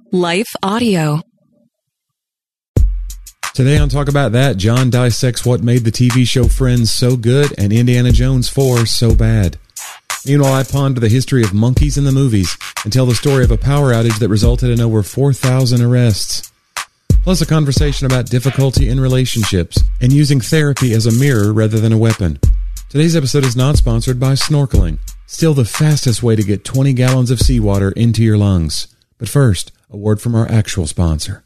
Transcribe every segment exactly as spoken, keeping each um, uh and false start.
Life Audio. Today on Talk About That, John dissects what made the T V show Friends so good and Indiana Jones four so bad. Meanwhile, I ponder the history of monkeys in the movies and tell the story of a power outage that resulted in over four thousand arrests. Plus a conversation about difficulty in relationships and using therapy as a mirror rather than a weapon. Today's episode is not sponsored by snorkeling. Still the fastest way to get twenty gallons of seawater into your lungs. But first, a word from our actual sponsor.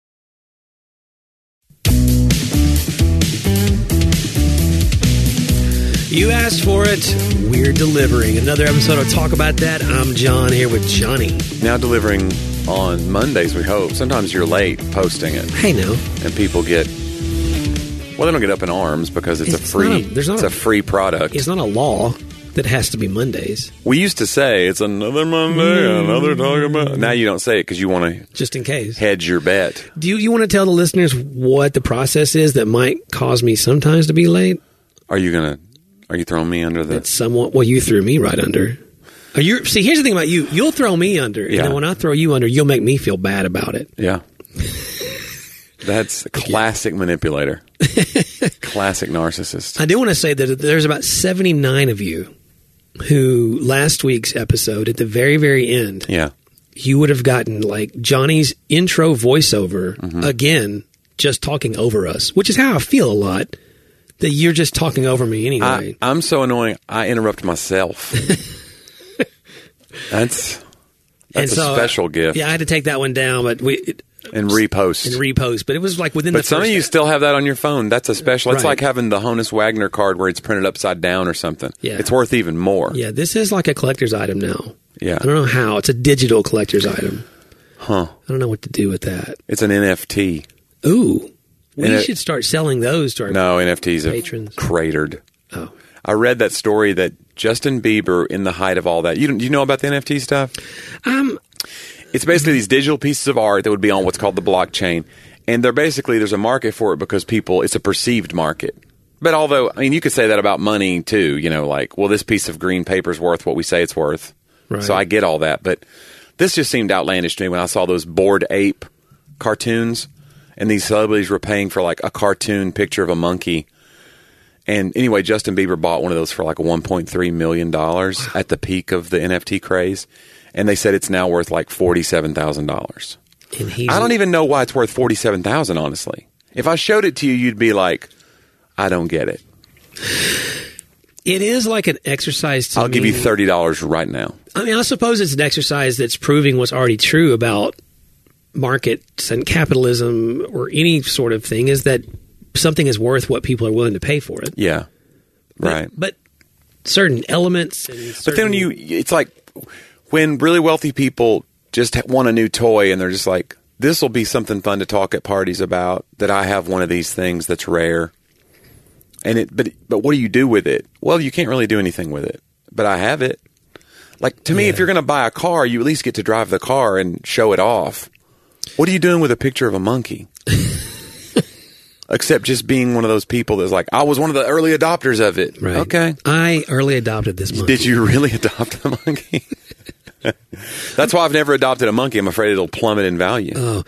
You asked for it, we're delivering. Another episode of Talk About That. I'm John here with Johnny. Now delivering on Mondays, we hope. Sometimes you're late posting it. Hey, no. And people get, well, they don't get up in arms because it's, it's a free, not a, there's not it's a, a free product. It's not a law that has to be Mondays. We used to say it's another Monday, mm. another Talk About. Now you don't say it because you want to just in case hedge your bet. Do you, you want to tell the listeners what the process is that might cause me sometimes to be late? Are you going to? Are you throwing me under the... It's somewhat... Well, you threw me right under. Are you, see, here's the thing about you. You'll throw me under. Yeah. And then when I throw you under, you'll make me feel bad about it. Yeah. That's a classic manipulator. Classic narcissist. I do want to say that there's about seventy-nine of you who last week's episode, at the very, very end, yeah, you would have gotten like Johnny's intro voiceover mm-hmm. again, just talking over us, which is how I feel a lot. That you're just talking over me anyway. I, I'm so annoying. I interrupt myself. that's that's so, a special gift. Yeah, I had to take that one down, but we it, and repost and repost. But it was like within. But the some first of you still have that on your phone. That's a special. It's right. like having the Honus Wagner card where it's printed upside down or something. Yeah, it's worth even more. Yeah, this is like a collector's item now. Yeah, I don't know how. It's a digital collector's item. Huh? I don't know what to do with that. It's an N F T. Ooh. We N- should start selling those to our no N F Ts patrons. Have cratered. Oh, I read that story that Justin Bieber, in the height of all that, you do you know about the N F T stuff? Um, it's basically these digital pieces of art that would be on what's called the blockchain, and they're basically there's a market for it because people it's a perceived market. But although I mean you could say that about money too, you know, like well this piece of green paper is worth what we say it's worth. Right. So I get all that, but this just seemed outlandish to me when I saw those Bored Ape cartoons. And these celebrities were paying for like a cartoon picture of a monkey. And anyway, Justin Bieber bought one of those for like one point three million dollars wow. at the peak of the N F T craze. And they said it's now worth like forty-seven thousand dollars. I don't even know why it's worth forty-seven thousand dollars, honestly. If I showed it to you, you'd be like, I don't get it. It is like an exercise to I'll me. give you thirty dollars right now. I mean, I suppose it's an exercise that's proving what's already true about markets and capitalism or any sort of thing is that something is worth what people are willing to pay for it. Yeah. Right. But, but certain elements. And certain but then you, it's like when really wealthy people just want a new toy and they're just like, this will be something fun to talk at parties about that I have one of these things that's rare. And it, but, but what do you do with it? Well, you can't really do anything with it, but I have it. Like to me, yeah. if you're going to buy a car, you at least get to drive the car and show it off. What are you doing with a picture of a monkey? Except just being one of those people that's like, I was one of the early adopters of it. Right. Okay. I early adopted this monkey. Did you really adopt a monkey? That's why I've never adopted a monkey. I'm afraid it'll plummet in value. Oh.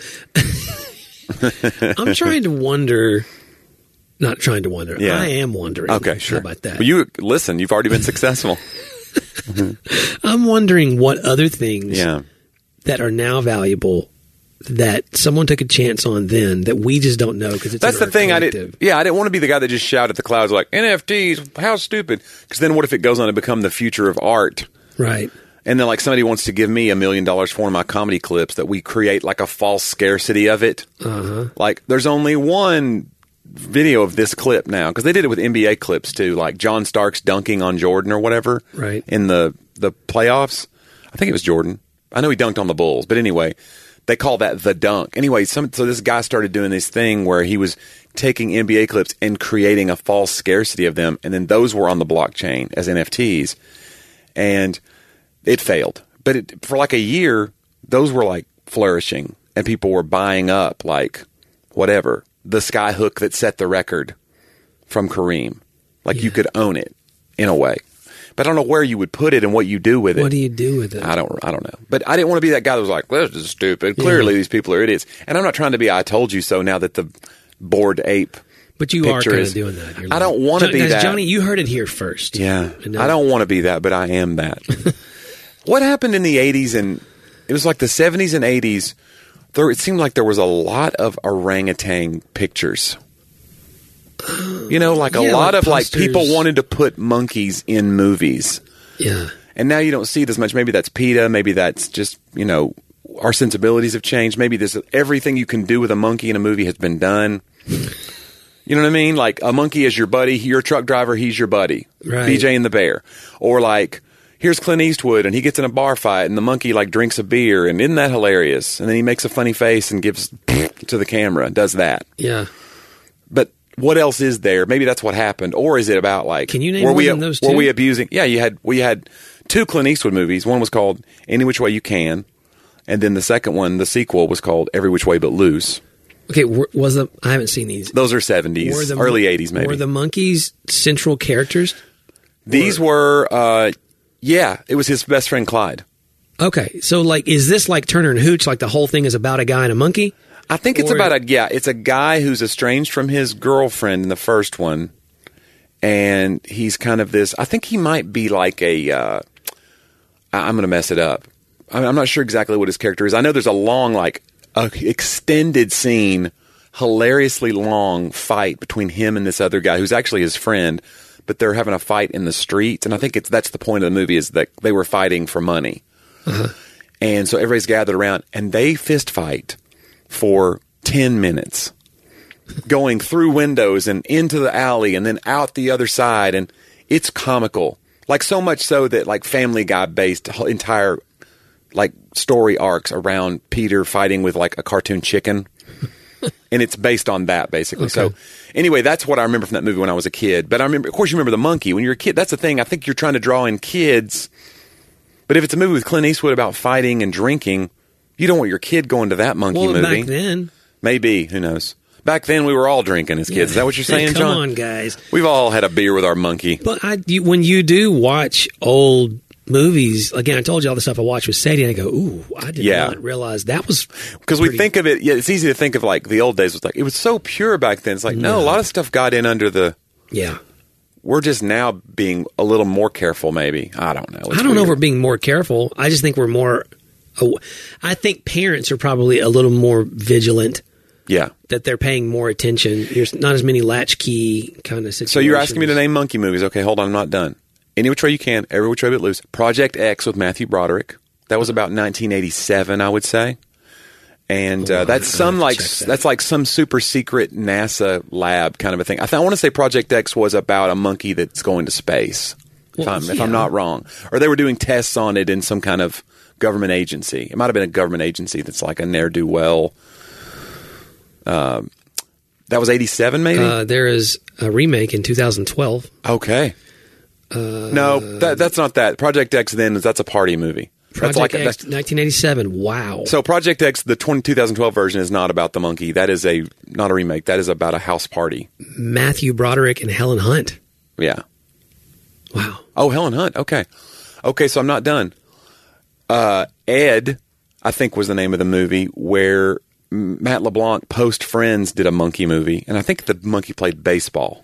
I'm trying to wonder. Not trying to wonder. Yeah. I am wondering. Okay, sure. How about that? Well, you listen, you've already been successful. I'm wondering what other things yeah. that are now valuable that someone took a chance on then that we just don't know because it's that's the thing. collective. I did. Yeah, I didn't want to be the guy that just shouted at the clouds like N F Ts. How stupid! Because then what if it goes on to become the future of art? Right. And then like somebody wants to give me a million dollars for one of my comedy clips that we create like a false scarcity of it. Uh-huh. Like there's only one video of this clip now because they did it with N B A clips too, like John Starks dunking on Jordan or whatever. Right. In the the playoffs, I think it was Jordan. I know he dunked on the Bulls, but anyway. They call that the dunk. Anyway, some, so this guy started doing this thing where he was taking N B A clips and creating a false scarcity of them, and then those were on the blockchain as N F Ts, and it failed. But it, for like a year, those were like flourishing, and people were buying up like whatever, the sky hook that set the record from Kareem. Like yeah. you could own it in a way. But I don't know where you would put it and what you do with it. What do you do with it? I don't. I don't know. But I didn't want to be that guy that was like, "Well, this is stupid." Clearly, Yeah. these people are idiots. And I'm not trying to be "I told you so." Now that the bored ape. But you are picture kind is- of doing that. You're I like- don't want to Jo- be guys, that. Johnny, you heard it here first. Yeah, And now- I don't want to be that, but I am that. What happened in the eighties and it was like the seventies and eighties? There, it seemed like there was a lot of orangutan pictures. You know, like a Yeah, lot like of like people posters. wanted to put monkeys in movies, Yeah. and now you don't see it as much. Maybe that's PETA. Maybe that's just you know our sensibilities have changed. Maybe there's everything you can do with a monkey in a movie has been done. You know what I mean? Like a monkey is your buddy. You're a truck driver. He's your buddy. Right. B J and the Bear. Or like, here's Clint Eastwood and he gets in a bar fight and the monkey like drinks a beer and isn't that hilarious? And then he makes a funny face and gives to the camera. Does that. Yeah. But what else is there? Maybe that's what happened. Or is it about like... Can you name were more we, than those Were two? we abusing... Yeah, you had we had two Clint Eastwood movies. One was called Any Which Way You Can. And then the second one, the sequel, was called Every Which Way But Loose. Okay, were- was the I haven't seen these. Those are seventies, Were the- early eighties maybe. Were the monkeys central characters? These were, uh, yeah, it was his best friend Clyde. Okay, so like, is this like Turner and Hooch? Like the whole thing is about a guy and a monkey? I think it's Or- about a, yeah, it's a guy who's estranged from his girlfriend in the first one. And he's kind of this, I think he might be like a, uh, I- I'm going to mess it up. I'm I'm not sure exactly what his character is. I know there's a long, like, a extended scene, hilariously long fight between him and this other guy who's actually his friend, but they're having a fight in the streets. And I think it's that's the point of the movie is that they were fighting for money. Uh-huh. And so everybody's gathered around and they fist fight for ten minutes, going through windows and into the alley and then out the other side. And it's comical. Like so much so that like Family Guy based entire like story arcs around Peter fighting with like a cartoon chicken. And it's based on that basically. So Okay. anyway, that's what I remember from that movie when I was a kid. But I remember, of course, you remember the monkey when you're a kid. That's the thing. I think you're trying to draw in kids. But if it's a movie with Clint Eastwood about fighting and drinking, you don't want your kid going to that monkey Well, movie. back then. Maybe. Who knows? Back then we were all drinking as kids. Is that what you're saying, Come John? on, guys. We've all had a beer with our monkey. But I, you, when you do watch old movies, again, I told you all the stuff I watched with Sadie, and I go, ooh, I did Yeah. not realize that was Because we pretty- think of it, yeah, it's easy to think of like the old days was like, it was so pure back then. It's like, no, a lot of stuff got in under the, Yeah. we're just now being a little more careful maybe. I don't know. It's I don't know if we're weird. being more careful. I just think we're more. aw- I think parents are probably a little more vigilant Yeah. that they're paying more attention. There's not as many latchkey kind of situations. So you're asking me to name monkey movies. Okay, hold on, I'm not done. Any Which Way You Can, Every Which Way But Loose. Project X with Matthew Broderick. That was about nineteen eighty-seven, I would say. And uh, Hold on, that's I some have to like check that. that's like some super secret NASA lab kind of a thing. I, th- I want to say Project X was about a monkey that's going to space. If, Well, I'm, if yeah. I'm not wrong, or they were doing tests on it in some kind of government agency. It might have been a government agency that's like a ne'er do well. Um, that was eighty-seven, maybe. Uh, there is a remake in two thousand twelve. Okay. Uh, no, that, that's not that. Project X then is that's a party movie. That's Project like a, X, that's, nineteen eighty-seven. Wow. so Project X, the twenty, twenty twelve version is not about the monkey. That is a not a remake. That is about a house party. Matthew Broderick and Helen Hunt. Yeah. Wow. Oh, Helen Hunt. Okay. Okay, so I'm not done. Uh, Ed, I think was the name of the movie where Matt LeBlanc post Friends did a monkey movie, and I think the monkey played baseball.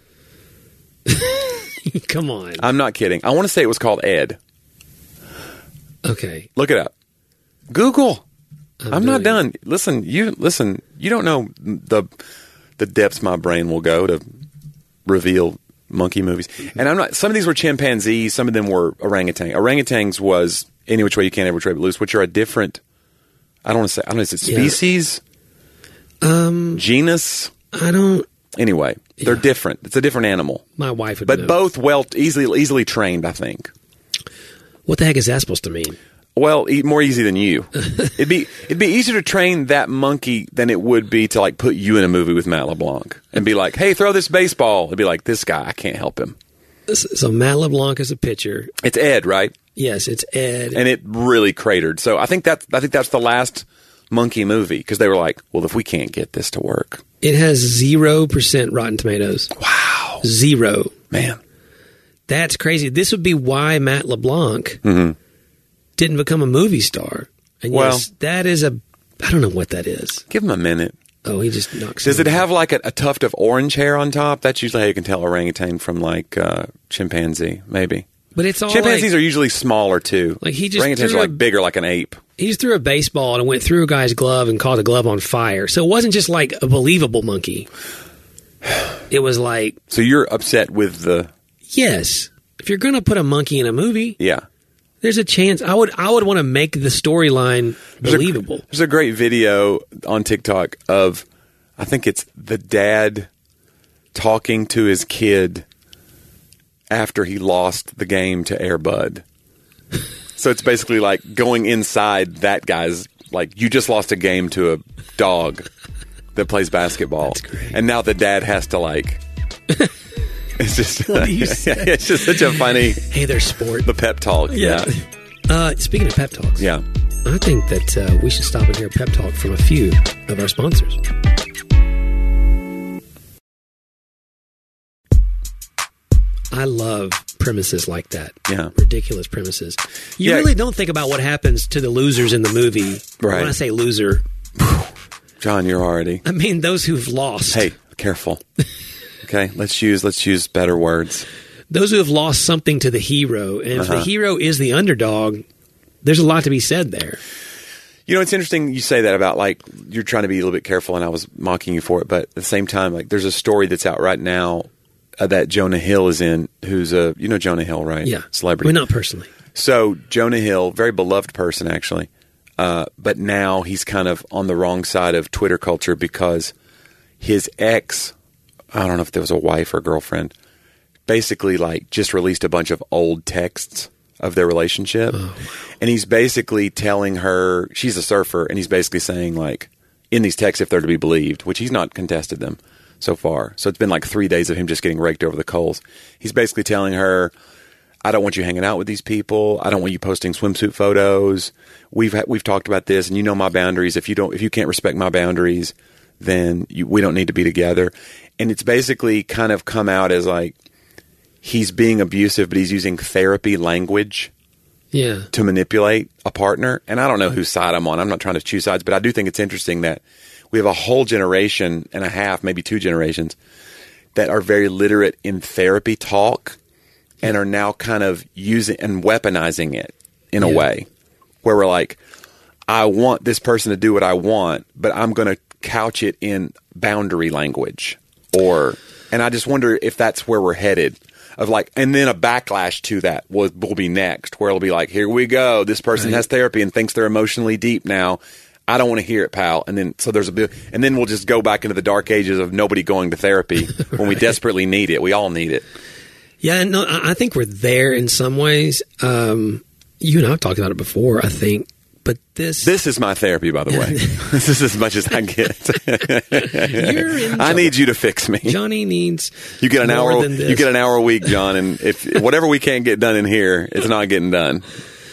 Come on. I'm not kidding. I want to say it was called Ed. Okay. Look it up. Google. I'm, I'm not doing done. Listen, you listen. You don't know the the depths my brain will go to reveal monkey movies. And I'm not. Some of these were chimpanzees. Some of them were orangutan. Orangutans was Any Which Way You Can, Every Which Way But Loose, which are a different. I don't want to say. I don't know. Is it Yeah. species? Um, Genus? I don't. Anyway, they're Yeah. different. It's a different animal, My wife would but know. both well easily easily trained. I think. What the heck is that supposed to mean? Well, e- more easy than you. it'd be it'd be easier to train that monkey than it would be to like put you in a movie with Matt LeBlanc and be like, "Hey, throw this baseball." It'd be like, "This guy, I can't help him." So Matt LeBlanc is a pitcher. It's Ed, right? Yes, it's Ed. And it really cratered. So I think that I think that's the last monkey movie because they were like, "Well, if we can't get this to work, It has zero percent Rotten Tomatoes. wow, Zero. man." That's crazy. This would be why Matt LeBlanc Mm-hmm. didn't become a movie star. And Well- yes, that is a, I don't know what that is. Give him a minute. Oh, he just knocks Does him it out. have like a, a tuft of orange hair on top? That's usually how you can tell orangutan from like uh, chimpanzee, maybe. But it's all Chimpanzees like, are usually smaller too. Like, he just Orangutans threw are a- like bigger, like an ape. he just threw a baseball and went through a guy's glove and caught the glove on fire. So it wasn't just like a believable monkey. It was like, So you're upset with the yes, if you're going to put a monkey in a movie, yeah. there's a chance I would I would want to make the storyline There's a- believable. There's a great video on TikTok of, I think it's the dad talking to his kid after he lost the game to Air Bud. So it's basically like going inside that guy's, like, you just lost a game to a dog that plays basketball. That's great. And now the dad has to, like, it's just, What do you say? it's just such a funny, Hey, there's sport. the pep talk. Yeah. Uh, speaking of pep talks, Yeah. I think that uh, we should stop and hear a pep talk from a few of our sponsors. I love premises like that. Yeah. Ridiculous premises. You Yeah. really don't think about what happens to the losers in the movie. Right. When I say loser, John, you're already. I mean those who've lost. Hey, careful. Okay, let's use let's use better words. Those who have lost something to the hero. And if Uh-huh. the hero is the underdog, there's a lot to be said there. You know, it's interesting you say that about, like, you're trying to be a little bit careful, and I was mocking you for it, but at the same time, like, there's a story that's out right now uh, that Jonah Hill is in, who's a, you know Jonah Hill, right? Yeah. Celebrity. Well, not personally. So Jonah Hill, very beloved person, actually, uh, but now he's kind of on the wrong side of Twitter culture because his ex, I don't know if there was a wife or girlfriend, basically, like, just released a bunch of old texts of their relationship. Oh, wow. And he's basically telling her, she's a surfer, and he's basically saying, like, in these texts, if they're to be believed, which he's not contested them so far. So it's been like three days of him just getting raked over the coals. He's basically telling her, I don't want you hanging out with these people. I don't want you posting swimsuit photos. We've ha- we've talked about this, and you know my boundaries. If you don't, if you can't respect my boundaries, then you, we don't need to be together. And it's basically kind of come out as like he's being abusive, but he's using therapy language Yeah. to manipulate a partner. And I don't know whose side I'm on. I'm not trying to choose sides, but I do think it's interesting that we have a whole generation and a half, maybe two generations, that are very literate in therapy talk and are now kind of using and weaponizing it in a Yeah. way where we're like, I want this person to do what I want, but I'm going to couch it in boundary language. Or, and I just wonder if that's where we're headed. Of like, and then a backlash to that will, will be next, where it'll be like, here we go. This person Right. has therapy and thinks they're emotionally deep now. I don't want to hear it, pal. And then, so there's a bit, and then we'll just go back into the dark ages of nobody going to therapy when we desperately need it. We all need it. Yeah, no, I I think we're there in some ways. Um, you and I have talked about it before, I think. But this, This is my therapy, by the way. This is as much as I get. you're in I trouble. need you to fix me. Johnny needs. You get an more hour. than this. You get an hour a week, John. And if whatever we can't get done in here, it's not getting done.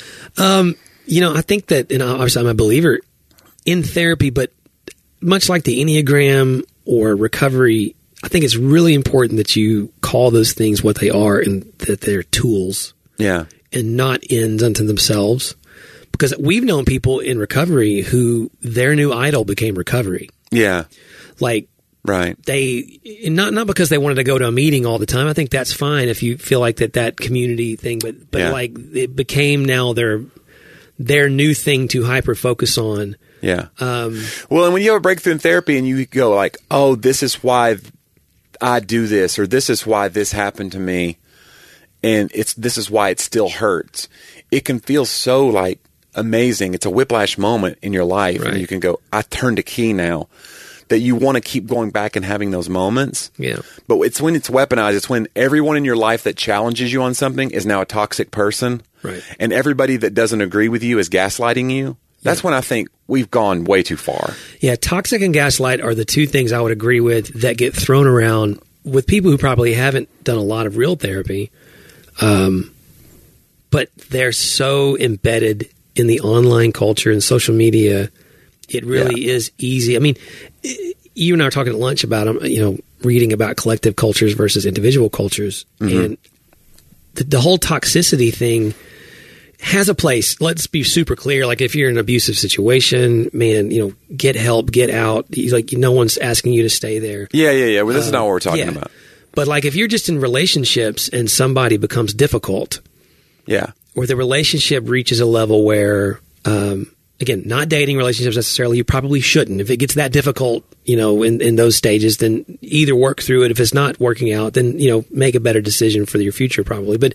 You know, I think that, and obviously I'm a believer in therapy, but much like the Enneagram or recovery, I think it's really important that you call those things what they are and that they're tools Yeah. and not ends unto themselves. Because we've known people in recovery who their new idol became recovery. Yeah. Like, Right. they, not not because they wanted to go to a meeting all the time. I think that's fine if you feel like that that community thing, but but Yeah. like it became now their their new thing to hyper focus on. Yeah. Um, Well, and when you have a breakthrough in therapy and you go like, oh, this is why I do this, or this is why this happened to me, and it's this is why it still hurts. It can feel so like amazing. It's a whiplash moment in your life, Right. and you can go, I turned a key now, that you want to keep going back and having those moments. yeah. But it's when it's weaponized. It's when everyone in your life that challenges you on something is now a toxic person. Right. And everybody that doesn't agree with you is gaslighting you. That's when I think we've gone way too far. Yeah, toxic and gaslight are the two things I would agree with that get thrown around with people who probably haven't done a lot of real therapy. Um, but they're so embedded in the online culture and social media. It really Yeah. is easy. I mean, i- you and I were talking at lunch about them, you know, reading about collective cultures versus individual cultures. Mm-hmm. And the, the whole toxicity thing has a place. Let's be super clear. Like if you're in an abusive situation, man, you know, get help, get out. Like no one's asking you to stay there. Yeah, yeah, yeah. Well, this uh, is not what we're talking yeah. about. But like if you're just in relationships and somebody becomes difficult, yeah, or the relationship reaches a level where, um, again, not dating relationships necessarily, you probably shouldn't. If it gets that difficult, you know, in, in those stages, then either work through it. If it's not working out, then, you know, make a better decision for your future probably. But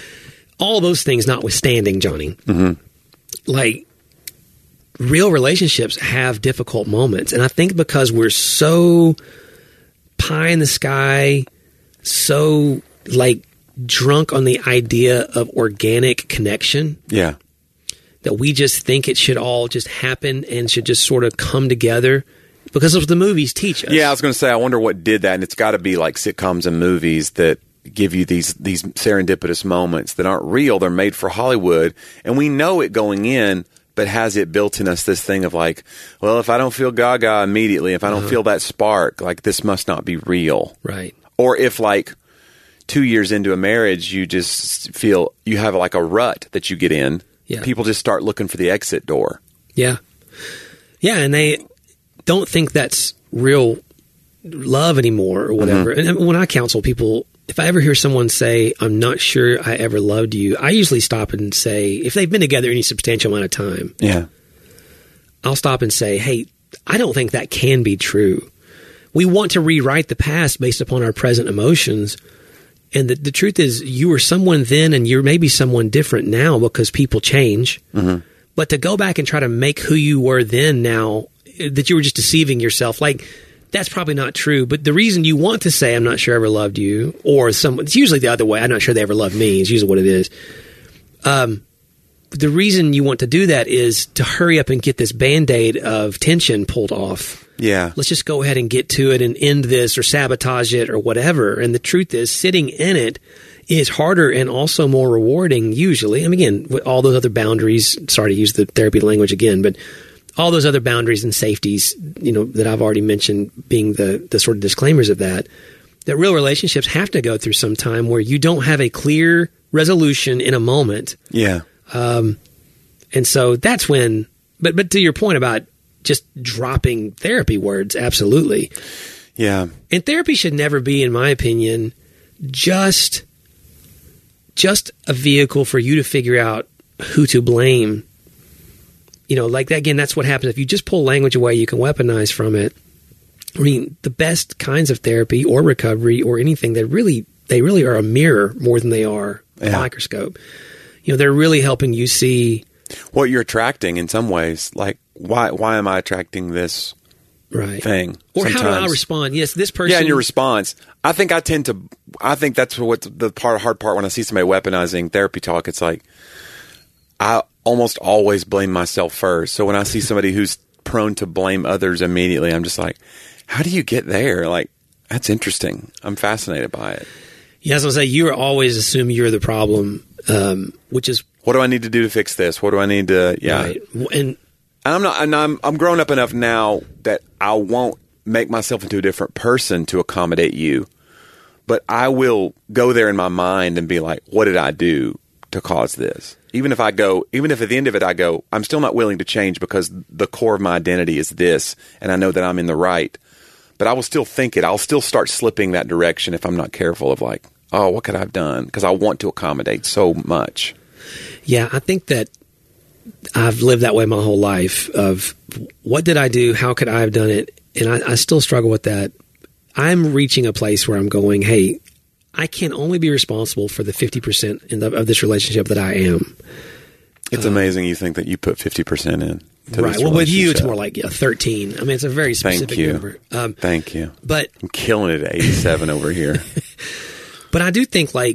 all those things notwithstanding, Johnny, mm-hmm. like real relationships have difficult moments. And I think because we're so pie in the sky, so like drunk on the idea of organic connection. Yeah. That we just think it should all just happen and should just sort of come together because of what the movies teach us. Yeah, I was going to say, I wonder what did that. And it's got to be like sitcoms and movies that give you these these serendipitous moments that aren't real. They're made for Hollywood. And we know it going in, but has it built in us this thing of like, well, if I don't feel gaga immediately, if I don't uh-huh. feel that spark, like this must not be real. Right. Or if like two years into a marriage, you just feel you have like a rut that you get in. Yeah. People just start looking for the exit door. Yeah. Yeah, and they don't think that's real love anymore or whatever. Mm-hmm. And when I counsel people, if I ever hear someone say, I'm not sure I ever loved you, I usually stop and say, if they've been together any substantial amount of time, yeah, I'll stop and say, hey, I don't think that can be true. We want to rewrite the past based upon our present emotions. And the, the truth is, you were someone then and you're maybe someone different now because people change. Mm-hmm. But to go back and try to make who you were then now, that you were just deceiving yourself, like, that's probably not true. But the reason you want to say, I'm not sure I ever loved you, or someone, it's usually the other way, I'm not sure they ever loved me, is usually what it is. Um, the reason you want to do that is to hurry up and get this Band-Aid of tension pulled off. Yeah. Let's just go ahead and get to it and end this or sabotage it or whatever. And the truth is, sitting in it is harder and also more rewarding usually. I mean, again, with all those other boundaries, sorry to use the therapy language again, but all those other boundaries and safeties, you know, that I've already mentioned being the, the sort of disclaimers of that, that real relationships have to go through some time where you don't have a clear resolution in a moment. Yeah. Um, and so that's when, but, but to your point about just dropping therapy words, absolutely. Yeah. And therapy should never be, in my opinion, just just a vehicle for you to figure out who to blame. You know, like, again, that's what happens. If you just pull language away, you can weaponize from it. I mean, the best kinds of therapy or recovery or anything, that really, they really are a mirror more than they are a yeah. microscope. You know, they're really helping you see what you're attracting in some ways. Like, why why am I attracting this right. thing? Or sometimes? How do I respond? Yes, this person. Yeah, and your response. I think I tend to, I think that's what the part, hard part when I see somebody weaponizing therapy talk. It's like, I almost always blame myself first. So when I see somebody who's prone to blame others immediately, I'm just like, how do you get there? Like, that's interesting. I'm fascinated by it. Yeah, as I say, you always assume you're the problem, um, which is, what do I need to do to fix this? What do I need to, yeah. Right. And I'm not, and I'm, I'm grown up enough now that I won't make myself into a different person to accommodate you, but I will go there in my mind and be like, what did I do to cause this? Even if I go, even if at the end of it I go, I'm still not willing to change because the core of my identity is this, and I know that I'm in the right, but I will still think it. I'll still start slipping that direction if I'm not careful of like, oh, what could I have done? Because I want to accommodate so much. Yeah, I think that I've lived that way my whole life of what did I do? How could I have done it? And I, I still struggle with that. I'm reaching a place where I'm going, hey, I can only be responsible for the fifty percent in the, of this relationship that I am. It's uh, amazing you think that you put fifty percent in. To right. This well, with you, it's more like yeah, thirteen. I mean, it's a very specific Thank you. number. Um, Thank you. But I'm killing it at eighty-seven over here. But I do think, like,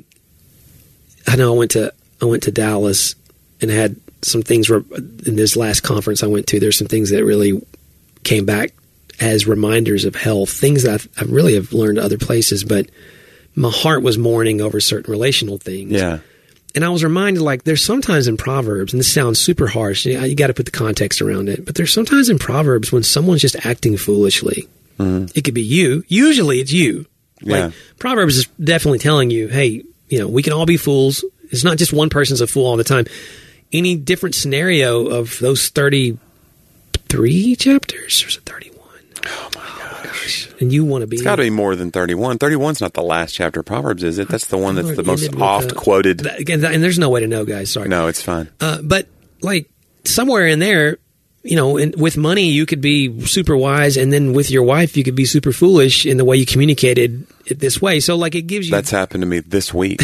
I know I went to I went to Dallas and had some things re- in this last conference I went to. There's some things that really came back as reminders of health, things that I've, I really have learned other places, but my heart was mourning over certain relational things. Yeah. And I was reminded, like, there's sometimes in Proverbs, and this sounds super harsh, you, you got to put the context around it, but there's sometimes in Proverbs when someone's just acting foolishly. Mm-hmm. It could be you. Usually it's you. Yeah. Like, Proverbs is definitely telling you, hey, you you know, we can all be fools. It's not just one person's a fool all the time. Any different scenario of those thirty-three chapters, or is it thirty-one? Oh my gosh. And you want to be... It's got to be more than thirty-one. thirty-one's not the last chapter of Proverbs, is it? That's the one that's the most Ended with, oft uh, quoted. that- Again, that- and there's no way to know, guys. Sorry. No, it's fine. Uh, but like somewhere in there, you know, in, with money, you could be super wise, and then with your wife, you could be super foolish in the way you communicated it this way. So, like, it gives you. That's happened to me this week.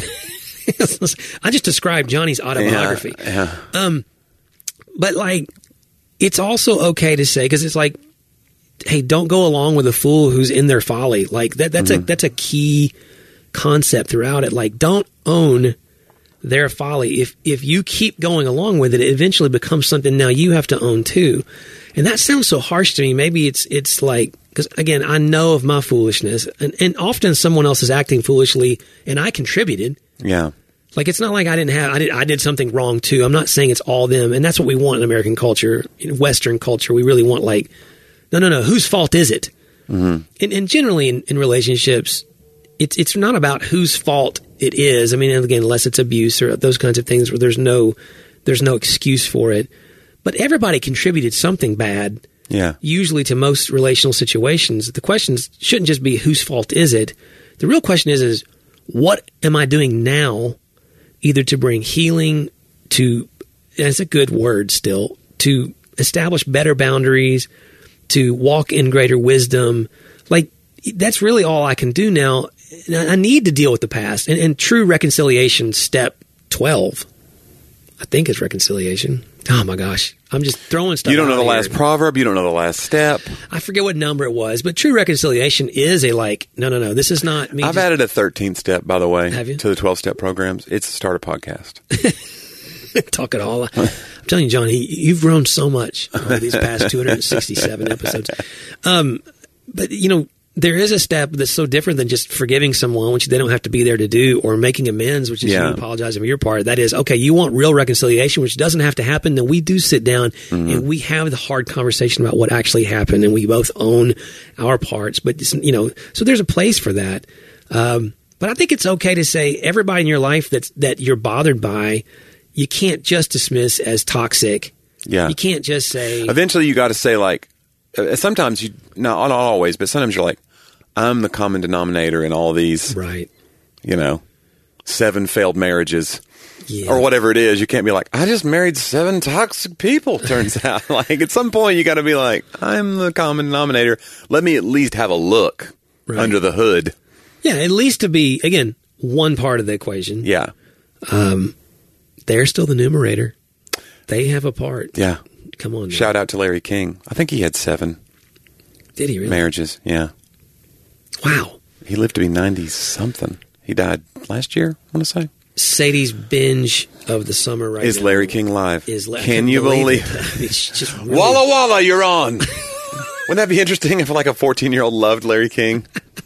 I just described Johnny's autobiography. Yeah, yeah. Um, but like, it's also okay to say, because it's like, hey, don't go along with a fool who's in their folly. Like that. That's Mm-hmm. a that's a key concept throughout it. Like, don't own their folly. If if you keep going along with it, it eventually becomes something now you have to own too. And that sounds so harsh to me. Maybe it's it's like, because again, I know of my foolishness, and, and often someone else is acting foolishly, and I contributed. Yeah. Like, it's not like I didn't have, I did, I did something wrong too. I'm not saying it's all them. And that's what we want in American culture, in Western culture. We really want, like, no, no, no, whose fault is it? Mm-hmm. And, and generally in, in relationships, it's, it's not about whose fault it is. I mean, again, unless it's abuse or those kinds of things where there's no, there's no excuse for it. But everybody contributed something bad. Yeah. Usually to most relational situations. The question shouldn't just be whose fault is it? The real question is, is what am I doing now, either to bring healing, to, and it's a good word still, to establish better boundaries, to walk in greater wisdom. Like, that's really all I can do now. I need to deal with the past. And, and true reconciliation, step twelve, I think it's reconciliation. Oh my gosh. I'm just throwing stuff You don't know out the here. last proverb. You don't know the last step. I forget what number it was, but true reconciliation is a like, no, no, no, this is not me. I've just- added a thirteenth step, by the way, Have you? to the twelve-step programs. It's to start a podcast. talk it all. I'm telling you, John, he, you've grown so much over these past two hundred sixty-seven episodes. Um, but, you know, there is a step that's so different than just forgiving someone, which they don't have to be there to do, or making amends, which is Yeah. you apologizing for your part. That is, okay, you want real reconciliation, which doesn't have to happen. Then we do sit down Mm-hmm. and we have the hard conversation about what actually happened, and we both own our parts. But, it's, you know, so there's a place for that. Um, but I think it's okay to say everybody in your life that's, that you're bothered by, you can't just dismiss as toxic. Yeah. You can't just say, Eventually, you got to say, like, uh, sometimes you, no, not always, but sometimes you're like, I'm the common denominator in all these, right. you know, seven failed marriages. Yeah. Or whatever it is. You can't be like, I just married seven toxic people, turns out. Like, at some point, you got to be like, I'm the common denominator. Let me at least have a look Right. under the hood. Yeah, at least to be, again, one part of the equation. Yeah. They're still the numerator. They have a part. Yeah. Come on. now. Shout out to Larry King. I think he had seven Did he really? marriages. Yeah. Wow. He lived to be ninety-something. He died last year, I want to say. Sadie's binge of the summer right Is now. Larry King live? Is La- Can you believe it? It's just really, Walla Walla, you're on. Wouldn't that be interesting if like a fourteen-year-old loved Larry King?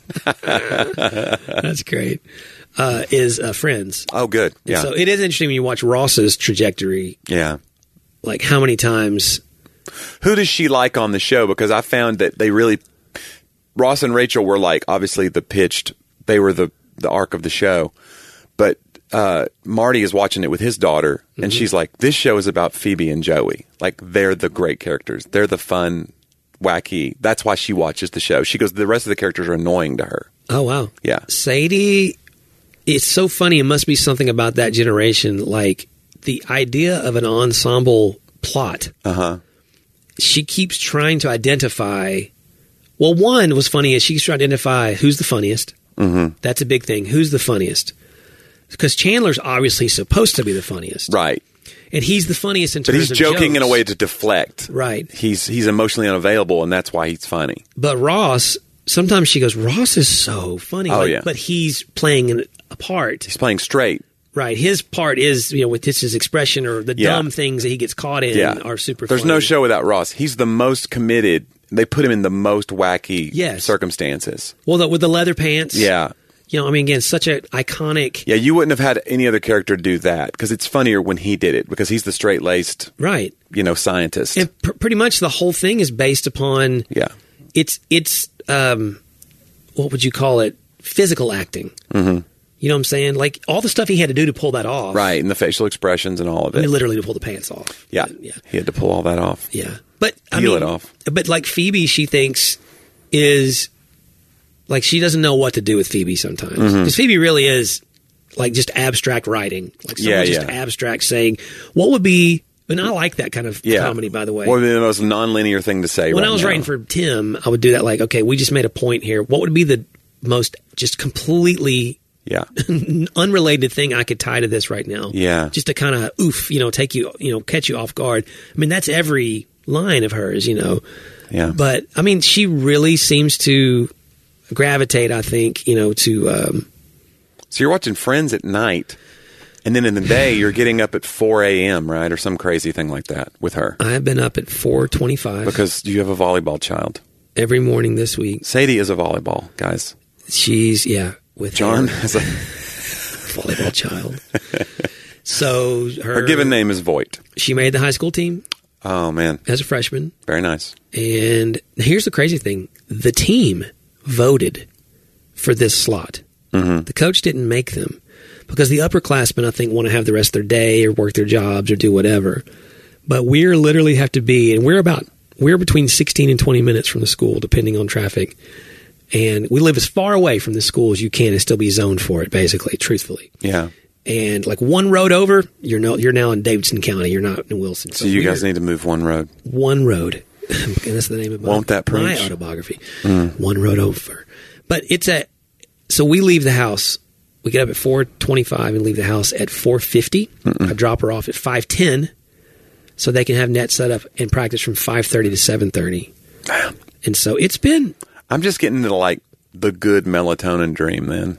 That's great. Uh, is uh, Friends. Oh, good. Yeah. So it is interesting when you watch Ross's trajectory, yeah. like how many times. Who does she like on the show? Because I found that they really, Ross and Rachel were like, obviously the pitched, they were the, the arc of the show. But uh, Marty is watching it with his daughter, and Mm-hmm. she's like, this show is about Phoebe and Joey. Like, they're the great characters. They're the fun, wacky. That's why she watches the show. She goes, the rest of the characters are annoying to her. Oh, wow. Yeah. Sadie, it's so funny. It must be something about that generation. Like the idea of an ensemble plot. Uh-huh. She keeps trying to identify. Well, one was funny is she keeps trying to identify who's the funniest. Mm-hmm. That's a big thing. Who's the funniest? Because Chandler's obviously supposed to be the funniest. Right. And he's the funniest in But terms he's of joking in a jokes. way to deflect. Right. He's he's emotionally unavailable, and that's why he's funny. But Ross, sometimes she goes, Ross is so funny. Oh, but, yeah. But he's playing an, a part. He's playing straight. Right. His part is, you know, with his, his expression or the Yeah. dumb things that he gets caught in Yeah. are super There's funny. no show without Ross. He's the most committed. They put him in the most wacky Yes. circumstances. Well, the, with the leather pants. Yeah. You know, I mean, again, such an iconic. Yeah, you wouldn't have had any other character do that because it's funnier when he did it because he's the straight-laced, Right. you know, scientist. And pr- pretty much the whole thing is based upon. yeah. It's, it's um, what would you call it? Physical acting. Mm-hmm. You know what I'm saying? Like all the stuff he had to do to pull that off. Right, and the facial expressions and all of it. I mean, literally to pull the pants off. Yeah, yeah. He had to pull all that off. Yeah, but I Peel mean, it off. But like Phoebe, she thinks is like she doesn't know what to do with Phoebe sometimes because Mm-hmm. Phoebe really is like just abstract writing. Like someone Yeah, just yeah. abstract saying what would be. And I like that kind of Yeah. comedy, by the way. What would be the most non-linear thing to say? When right I was now? writing for Tim, I would do that. Like, okay, we just made a point here. What would be the most just completely yeah, unrelated thing I could tie to this right now? Yeah. Just to kind of oof, you know, take you, you know, catch you off guard. I mean, that's every line of hers, you know. yeah. But I mean, she really seems to gravitate, I think, you know, to. Um, So you're watching Friends at night, and then in the day you're getting up at four a.m., right, or some crazy thing like that with her I've been up at four twenty-five because you have a volleyball child. every morning this week. Sadie is a volleyball, guys. She's yeah with John her has a volleyball child. So her, her given name is Voigt. she made the high school team Oh man, as a freshman. very nice. And here's the crazy thing. The team voted for this slot. Mm-hmm. The coach didn't make them because the upperclassmen, I think, want to have the rest of their day or work their jobs or do whatever. But we're literally have to be, and we're about, we're between sixteen and twenty minutes from the school, depending on traffic. And we live as far away from the school as you can and still be zoned for it, basically, truthfully. Yeah. And like one road over, you're no, you're now in Davidson County. You're not in Wilson. So you we're- guys need to move one road. one road. And that's the name of my, Won't that my preach? autobiography. One road over. But it's a so we leave the house. We get up at four twenty-five and leave the house at four fifty. I drop her off at five ten so they can have net set up and practice from five thirty to seven thirty. And so it's been I'm just getting into like the good melatonin dream then.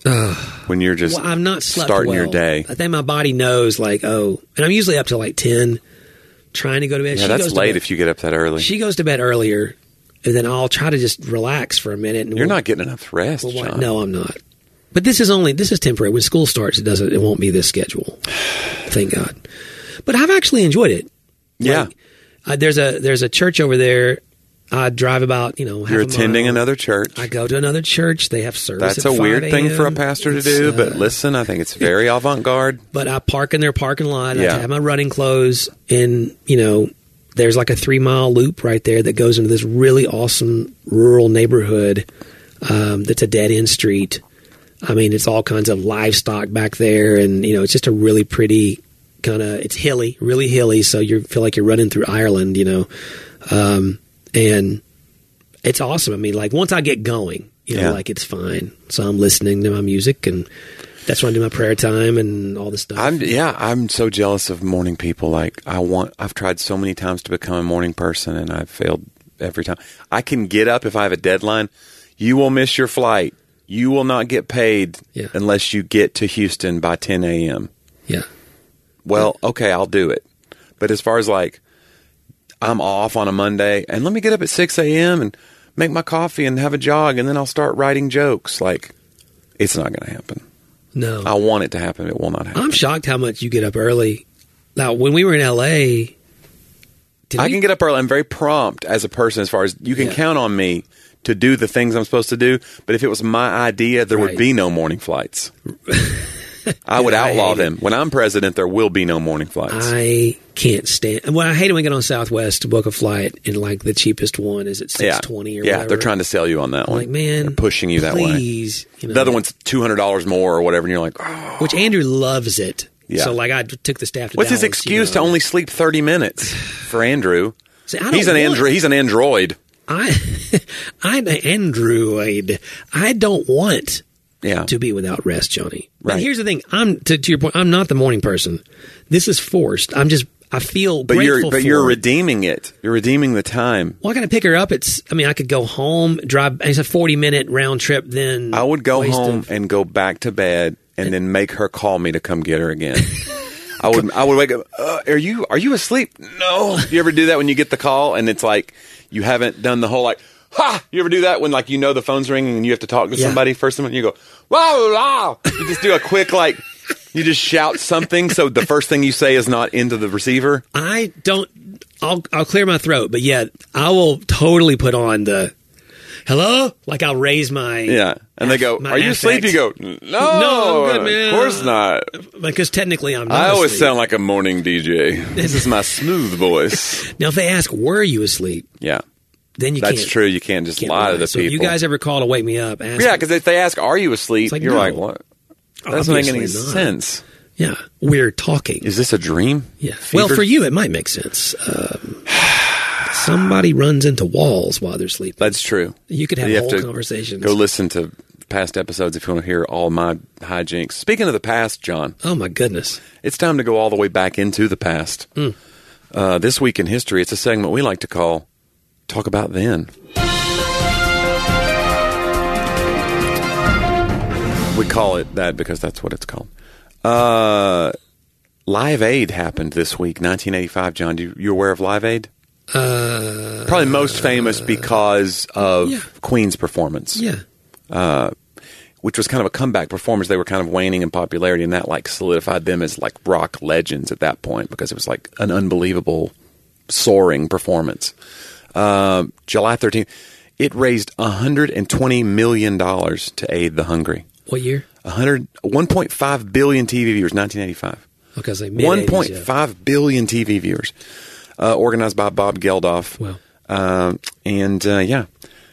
When you're just well, I've not slept starting well. your day. I think my body knows like, oh, and I'm usually up till like ten trying to go to bed. Yeah, She that's goes to late bed- if you get up that early. She goes to bed earlier, and then I'll try to just relax for a minute. And You're we'll- not getting enough rest, well, why- John. No, I'm not. But this is only this is temporary. When school starts, it doesn't. It won't be this schedule. Thank God. But I've actually enjoyed it. Yeah. Like, uh, there's a there's a church over there. I drive about you know. Half You're a attending mile. another church. I go to another church. They have service. That's at a weird five thing for a a.m. pastor to It's, do, uh, but listen, I think it's very avant-garde. But I park in their parking lot. Yeah. I have my running clothes, and you know, there's like a three mile loop right there that goes into this really awesome rural neighborhood. Um, that's a dead end street. I mean, it's all kinds of livestock back there, and you know, it's just a really pretty kind of. It's hilly, really hilly, so you feel like you're running through Ireland, you know, um, and it's awesome. I mean, like once I get going, you know, Yeah. like it's fine. So I'm listening to my music, and that's when I do my prayer time and all this stuff. I'm yeah, I'm so jealous of morning people. Like I want I've tried so many times to become a morning person and I've failed every time. I can get up if I have a deadline. You will miss your flight. You will not get paid Yeah. unless you get to Houston by ten a.m. yeah. Well, okay, I'll do it. But as far as like I'm off on a Monday and let me get up at six a.m. and make my coffee and have a jog and then I'll start writing jokes. Like it's not going to happen. No. I want it to happen. It will not happen. I'm shocked how much you get up early. Now, when we were in L A, did I we- can get up early. I'm very prompt as a person as far as you can Yeah. count on me to do the things I'm supposed to do. But if it was my idea, there Right. would be no morning flights. I would Yeah, I outlaw hate them. When I'm president, there will be no morning flights. I can't stand. Well, I hate it when we get on Southwest to book a flight, and like the cheapest one is at six yeah, twenty or yeah, whatever. they're trying to sell you on that I'm one. like, man, they're pushing you that way. please, you know, The other one's two hundred dollars more or whatever, and you're like, oh. which Andrew loves it. Yeah. So like, I took the staff to What's his Dallas, excuse you know. to only sleep thirty minutes for Andrew? See, I don't he's an want- android. He's an android. I, I'm an android. I don't want Yeah. to be without rest, Johnny. But Right. here's the thing: I'm to, to your point. I'm not the morning person. This is forced. I'm just. I feel But grateful you're but for you're it. redeeming it. You're redeeming the time. Well, I got to pick her up. It's. I mean, I could go home, drive. It's a forty minute round trip. Then I would go waste home of- and go back to bed, and then make her call me to come get her again. I would I would wake up. Uh, are you are you asleep? No. You ever do that when you get the call and it's like you haven't done the whole like ha? You ever do that when like you know the phone's ringing and you have to talk to Yeah. somebody first and you go wow wow. You just do a quick like you just shout something so the first thing you say is not into the receiver. I don't. I'll. I'll clear my throat. But yeah, I will totally put on the. hello? Like I'll raise my Yeah. And they go, my are you asleep? affect. You go, no, No, I'm good, man. of course not. Because technically I'm not I always asleep. sound like a morning D J. This is my smooth voice. Now, if they ask, were you asleep? Yeah. Then you That's can't. true. You can't just can't lie to the so people. if you guys ever call to wake me up, ask yeah, me. because if they ask, are you asleep? like, you're no. like, what? That doesn't make any Obviously not. sense. Yeah, we're talking. Is this a dream? Yeah. Fever? Well, for you, it might make sense. Um, somebody runs into walls while they're sleeping. That's true. You could have You whole to conversations. Go listen to past episodes if you want to hear all my hijinks. Speaking of the past, John, Oh, my goodness. it's time to go all the way back into the past. Mm. Uh, this week in history, it's a segment we like to call Talk About Then. We call it that because that's what it's called. Uh, Live Aid happened this week, nineteen eighty-five. John, do you, you aware of Live Aid? Uh, Probably most famous because of yeah. Queen's performance. yeah. Uh, which was kind of a comeback performance. They were kind of waning in popularity, and that like solidified them as like rock legends at that point because it was like an unbelievable, soaring performance. Uh, July thirteenth, it raised one hundred twenty million dollars to aid the hungry. What year? one hundred, one point five billion T V viewers, nineteen eighty-five. Okay, I was like mid-eighties, one point yeah. five billion T V viewers, uh, organized by Bob Geldof. Wow. Um, and uh, yeah,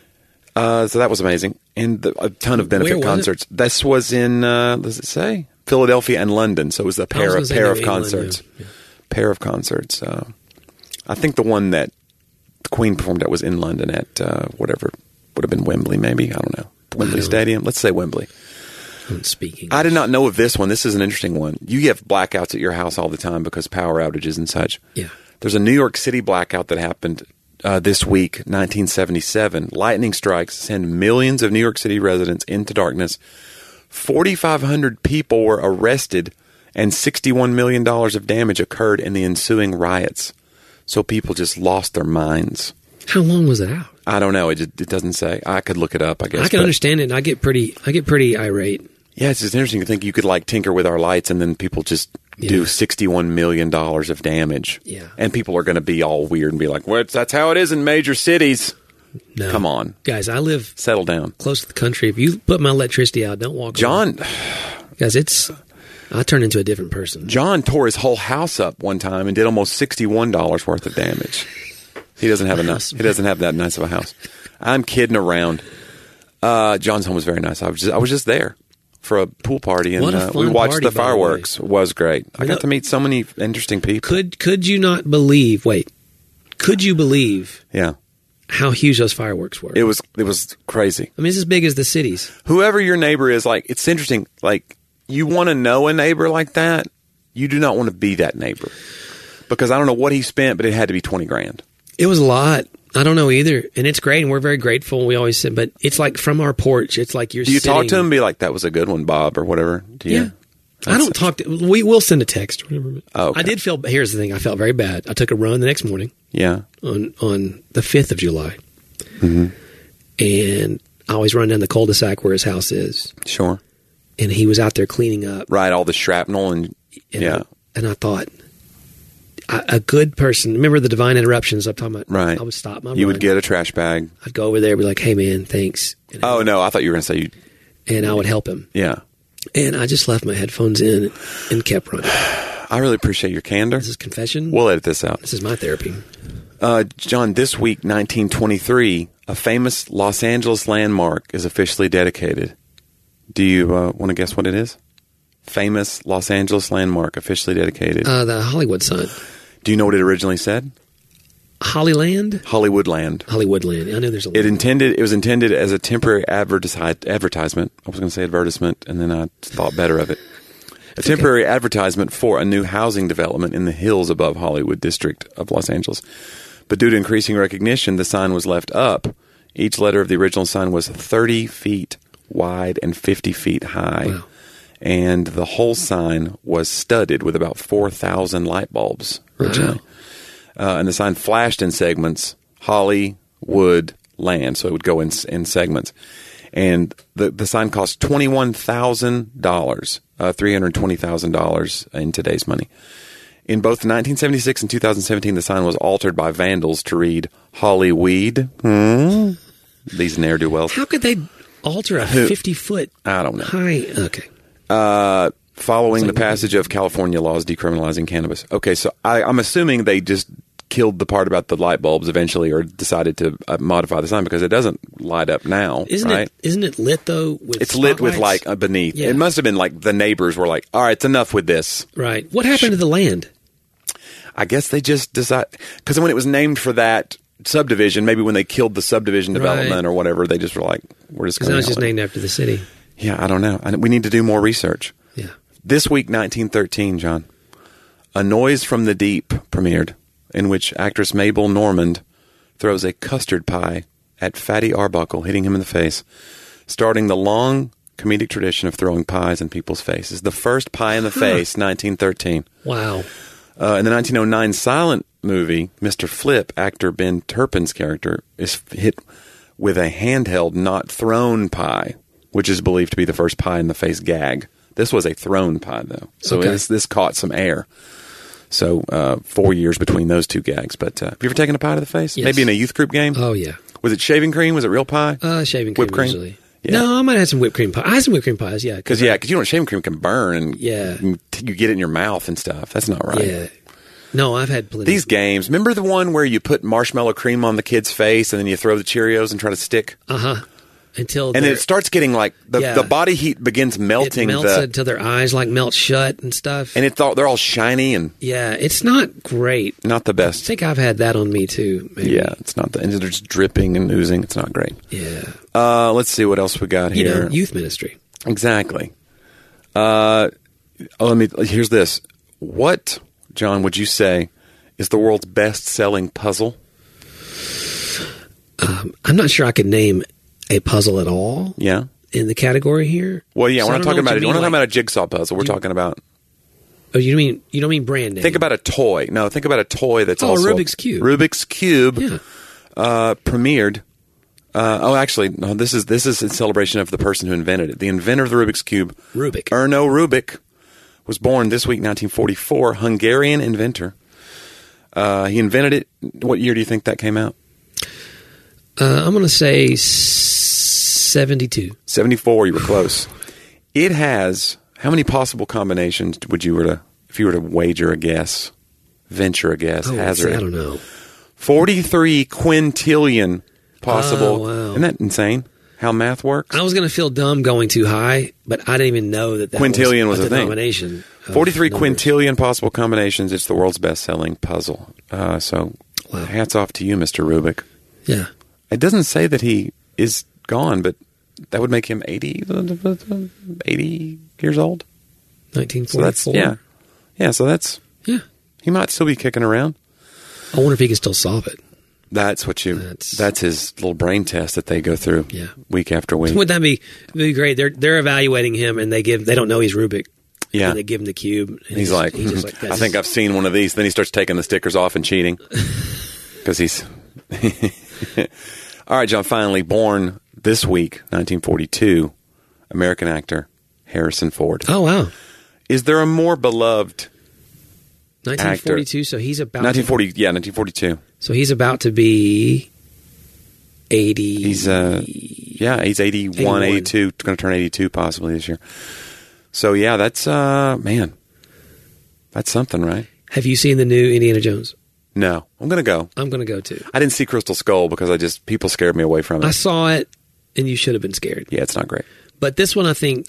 uh, so that was amazing, and the, a ton of benefit Where was concerts. This was in, uh, does it say Philadelphia and London? So it was a I was pair gonna of say pair New of England, concerts, yeah. pair of concerts. Uh, I think the one that the Queen performed at was in London at uh, whatever would have been Wembley, maybe I don't know Wembley don't- Stadium. Let's say Wembley. I'm speaking. I did not know of this one. This is an interesting one. You have blackouts at your house all the time because power outages and such. Yeah. There's a New York City blackout that happened uh, this week, nineteen seventy-seven. Lightning strikes send millions of New York City residents into darkness. forty-five hundred people were arrested, and sixty-one million dollars of damage occurred in the ensuing riots. So people just lost their minds. How long was it out? I don't know. It, it doesn't say. I could look it up, I guess. I can but- understand it. And I get pretty. I get pretty irate. Yeah, it's just interesting to think you could like tinker with our lights and then people just do Yeah. sixty-one million dollars of damage. Yeah. And people are going to be all weird and be like, well, that's how it is in major cities. No, Come on. guys. I live Settle down. close to the country. If you put my electricity out, don't walk. John around. Guys, it's. I turn into a different person. John tore his whole house up one time and did almost sixty-one dollars worth of damage. He doesn't have enough. He doesn't have that nice of a house. I'm kidding around. Uh, John's home was very nice. I was just, I was just there for a pool party, and What a uh, we fun watched party, the by the fireworks. It was great. I You got know- to meet so many interesting people. Could could you not believe? Wait, could you believe Yeah, how huge those fireworks were? it was it was crazy. I mean, it's as big as the cities. Whoever your neighbor is, like, it's interesting. Like, you want to know a neighbor like that. You do not want to be that neighbor because I don't know what he spent, but it had to be twenty grand. It was a lot. I don't know either, and it's great, and we're very grateful. We always say, but it's like from our porch. It's like you're. Do you talk sitting- to him and be like, "That was a good one, Bob," or whatever? Do you? Yeah. I don't talk to. We will send a text. Or whatever. Oh, okay. I did feel. Here's the thing. I felt very bad. I took a run the next morning Yeah. on on the fifth of July, Mm-hmm. and I always run down the cul-de-sac where his house is, Sure. and he was out there cleaning up. Right. All the shrapnel and, And yeah. I, and I thought, a, a good person. Remember the divine interruptions I'm talking about? Right. I would stop my. You run. would get a trash bag. I'd go over there, and be like, "Hey, man, thanks." And, Oh no, I thought you were going to say you. and I would help him. Yeah. And I just left my headphones in and kept running. I really appreciate your candor. This is confession. We'll edit this out. This is my therapy. Uh, John, this week, nineteen twenty-three, a famous Los Angeles landmark is officially dedicated. Do you uh, want to guess what it is? Famous Los Angeles landmark officially dedicated. Uh, the Hollywood sign. Do you know what it originally said? Hollyland? Hollywoodland. Hollywoodland. I know there's a It intended. It was intended as a temporary advertisi- advertisement. I was going to say advertisement, and then I thought better of it. A temporary advertisement for a new housing development in the hills above Hollywood district of Los Angeles. But due to increasing recognition, the sign was left up. Each letter of the original sign was thirty feet wide and fifty feet high. Wow. And the whole sign was studded with about four thousand light bulbs originally. Uh, and the sign flashed in segments, Hollywood land. So it would go in, in segments. And the, the sign cost twenty-one thousand dollars, uh, three hundred twenty thousand dollars in today's money. In both nineteen seventy-six and two thousand seventeen, the sign was altered by vandals to read Hollyweed. Hmm? these ne'er-do-wells. How could they alter a fifty-foot I don't know. high? Okay. Uh, following like the passage of California laws decriminalizing cannabis. Okay, so I, I'm assuming they just killed the part about the light bulbs eventually, or decided to uh, modify the sign because it doesn't light up now. Isn't right? it? Isn't it lit though? With It's lit with spotlights? like uh, beneath. Yeah. It must have been like the neighbors were like, "All right, it's enough with this." Right. What happened to the land? I guess they just decide because when it was named for that subdivision, maybe when they killed the subdivision development Right. or whatever, they just were like, "We're just Because going now to." it's just named after the city. Yeah, I don't know. I, we need to do more research. Yeah. This week, nineteen thirteen, John, A Noise from the Deep premiered, in which actress Mabel Normand throws a custard pie at Fatty Arbuckle, hitting him in the face, starting the long comedic tradition of throwing pies in people's faces. The first pie in the face, nineteen thirteen. Wow. Uh, in the nineteen oh nine silent movie, Mister Flip, actor Ben Turpin's character, is hit with a handheld, not thrown pie, which is believed to be the first pie in the face gag. This was a thrown pie, though. So Okay. this, this caught some air. So uh, four years between those two gags. But uh, have you ever taken a pie to the face? Yes. Maybe in a youth group game? Oh yeah. Was it shaving cream? Was it real pie? Uh, shaving cream, Whipped cream? usually. Yeah. No, I might have some whipped cream pie. I had some whipped cream pies. Yeah. Because, yeah, because you know, shaving cream can burn and Yeah. you, you get it in your mouth and stuff. That's not right. Yeah. No, I've had plenty. These games, remember the one where you put marshmallow cream on the kid's face and then you throw the Cheerios and try to stick? Uh huh. Until And then they're- it starts getting like the, Yeah. the body heat begins it melting melts the, until their eyes like melt shut and stuff. and it's all they're all shiny and yeah, it's not great. not the I best. think I've had that on me too. Maybe. Yeah, it's not the and they're just dripping and oozing. It's not great. Yeah. Uh, let's see what else we got You here. know, youth ministry. Exactly. Uh, oh, let me. Here's this. What, John, would you say is the world's best-selling puzzle? Um, I'm not sure I could name a puzzle at all Yeah. in the category here. Well, yeah. So we're I not don't talking know what about it. you We're not mean, talking like- about a jigsaw puzzle. We're talking about. Oh, you don't mean you don't mean brand name? Think about a toy. No, think about a toy that's Oh, a also Rubik's Cube. Rubik's Cube Yeah. uh, premiered. Uh, oh, actually, no. This is this is in celebration of the person who invented it. The inventor of the Rubik's Cube, Rubik. Erno Rubik, was born this week, nineteen forty-four. Hungarian inventor. Uh, he invented it. What year do you think that came out? Uh, I'm going to say seventy-two. seventy-four. You were close. It has how many possible combinations would you were to if you were to wager a guess, venture a guess, Oh, hazard? I it? don't know. forty-three quintillion possible. Oh, wow. Isn't that insane? How math works? I was going to feel dumb going too high, but I didn't even know that that Quintillion was was, a thing. denomination. of forty-three numbers. quintillion possible combinations. It's the world's best-selling puzzle. Uh, so, Wow. hats off to you, Mister Rubik. Yeah. It doesn't say that he is gone, but that would make him eighty, eighty years old. nineteen So that's forty-four. yeah, yeah. So that's Yeah. he might still be kicking around. I wonder if he can still solve it. That's what you. That's- That's, his little brain test that they go through. Yeah. Week after week. Would that be, be great? They're they're evaluating him, and they give they don't know he's Rubik. Yeah. And they give him the cube. And He's like, he's just like I think I've seen one of these. Then he starts taking the stickers off and cheating because he's. All right, John. Finally, born this week, nineteen forty-two, American actor Harrison Ford. Oh wow, Is there a more beloved nineteen forty-two. So he's about nineteen forty? Yeah, nineteen forty-two. So he's about to be eighty. He's uh, yeah, he's eighty-one, eighty-one. eighty-two. Going to turn eighty-two possibly this year. So yeah, that's uh, man, that's something, right? Have you seen the new Indiana Jones? No, I'm going to go. I'm going to go too. I didn't see Crystal Skull because I just people scared me away from it. I saw it, and you should have been scared. Yeah, it's not great. But this one, I think,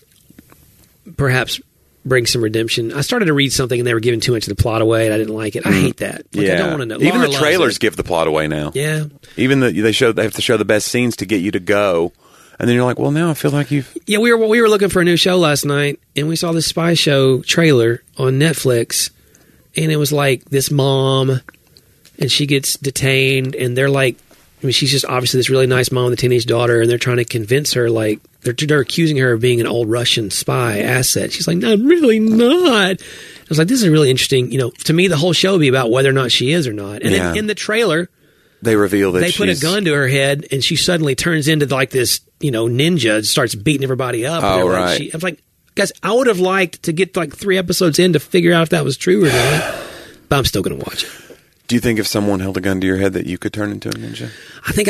perhaps brings some redemption. I started to read something, and they were giving too much of the plot away, and I didn't like it. I hate that. Like, yeah, I don't want to know. Even Laura the loves trailers it. give the plot away now. Yeah, Even the they show they have to show the best scenes to get you to go, and then you're like, well, now I feel like you've. yeah. We were we were looking for a new show last night, and we saw this spy show trailer on Netflix, and it was like this mom, and she gets detained, and they're like, I mean, she's just obviously this really nice mom with a teenage daughter, and they're trying to convince her, like, they're, they're accusing her of being an old Russian spy asset. She's like, no, really not. I was like, this is really interesting. You know, to me, the whole show would be about whether or not she is or not. And Yeah. then in the trailer, They reveal that they put a she's- gun to her head, and she suddenly turns into like this, you know, ninja and starts beating everybody up. And Oh, they're like, right. she, I was like, guys, I would have liked to get like three episodes in to figure out if that was true or not. But I'm still going to watch it. Do you think if someone held a gun to your head that you could turn into a ninja? I think I would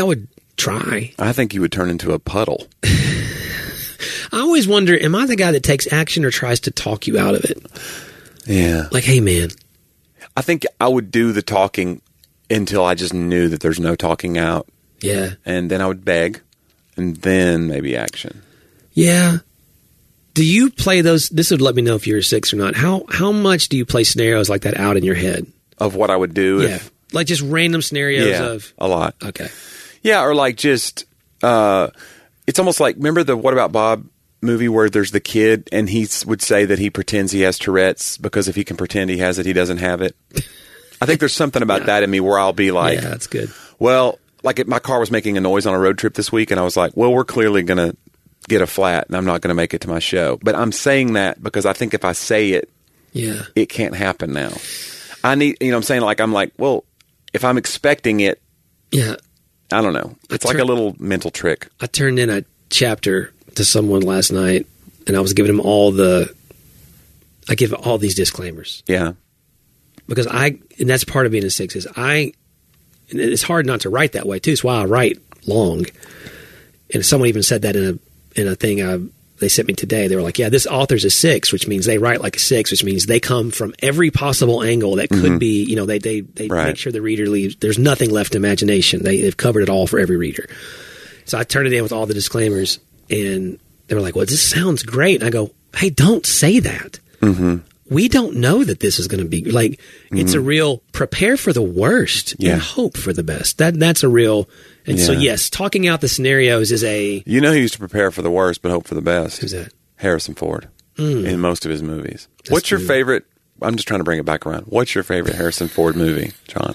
try. I think you would turn into a puddle. I always wonder, am I the guy that takes action or tries to talk you out of it? Yeah. Like, hey, man. I think I would do the talking until I just knew that there's no talking out. Yeah. And then I would beg, and then maybe action. Yeah. Do you play those? This would let me know if you're a six or not. How how much do you play scenarios like that out in your head? Of what I would do? Yeah. If, Like just random scenarios yeah, of. a lot. Okay. Yeah, or like just, uh, it's almost like, remember the What About Bob movie where there's the kid and he would say that he pretends he has Tourette's because if he can pretend he has it, he doesn't have it. I think there's something about Yeah. that in me where I'll be like, Yeah, that's good. well, like it, my car was making a noise on a road trip this week and I was like, well, we're clearly going to get a flat and I'm not going to make it to my show. But I'm saying that because I think if I say it, Yeah. it can't happen now. I need, you know what I'm saying? Like, I'm like, well, if I'm expecting it, Yeah. I don't know. It's I like turn- a little mental trick. I turned in a chapter to someone last night and I was giving them all the. I give all these disclaimers. Yeah. Because I. And that's part of being a six is I. And it's hard not to write that way too. It's why I write long. And someone even said that in a in a thing I, they sent me today. They were like, "Yeah, this author's a six, which means they write like a six, which means they come from every possible angle that could Mm-hmm. be. You know, they they they Right. make sure the reader leaves. There's nothing left to imagination. They, they've covered it all for every reader." So I turned it in with all the disclaimers, and they were like, "Well, this sounds great." And I go, "Hey, don't say that. Mm-hmm. We don't know that this is going to be like. It's a real prepare for the worst Yeah. and hope for the best. That that's a real." And so, Yeah. yes, talking out the scenarios is a. You know, he used to prepare for the worst, but hope for the best. Who's that? Harrison Ford Mm. in most of his movies. What's your true. favorite? I'm just trying to bring it back around. What's your favorite Harrison Ford movie, John?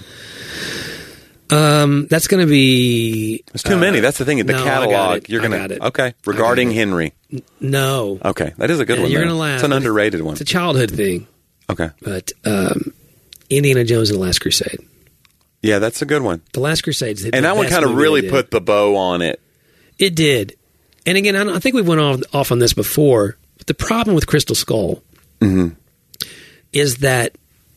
Um, that's going to be. There's too uh, many. That's the thing. The no, I got catalog. it. You're I gonna got it. okay. Regarding Henry. No. Okay, that is a good Yeah, one. you're though. gonna laugh. It's an underrated one. It's a childhood thing, Okay. but um, Indiana Jones and the Last Crusade. Yeah, that's a good one. The Last Crusade, And that one kind of really put the bow on it. It did. And again, I, don't, I think we went off, off on this before. But the problem with Crystal Skull Mm-hmm. is that